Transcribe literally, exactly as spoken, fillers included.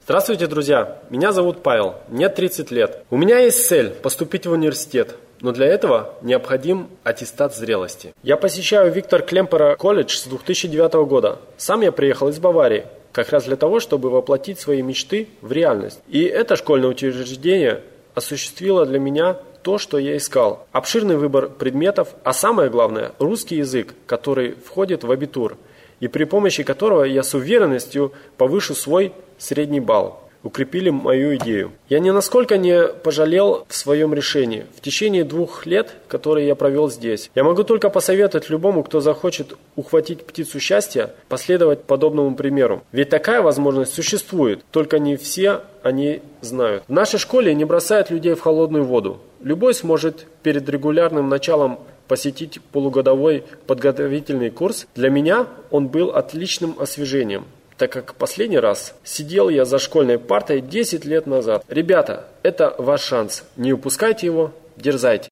Здравствуйте, друзья! Меня зовут Павел, мне тридцать лет. У меня есть цель – поступить в университет, но для этого необходим аттестат зрелости. Я посещаю Виктор Клемпера колледж с две тысячи девятого года. Сам я приехал из Баварии, как раз для того, чтобы воплотить свои мечты в реальность. И это школьное учреждение осуществило для меня то, что я искал. Обширный выбор предметов, а самое главное – русский язык, который входит в абитур, и при помощи которого я с уверенностью повышу свой средний балл. Укрепили мою идею. Я ни насколько не пожалел в своем решении. В течение двух лет, которые я провел здесь, я могу только посоветовать любому, кто захочет ухватить птицу счастья, последовать подобному примеру. Ведь такая возможность существует, только не все о ней знают. В нашей школе не бросают людей в холодную воду. Любой сможет перед регулярным началом посетить полугодовой подготовительный курс. Для меня он был отличным освежением, так как последний раз сидел я за школьной партой десять лет назад. Ребята, это ваш шанс. Не упускайте его, дерзайте.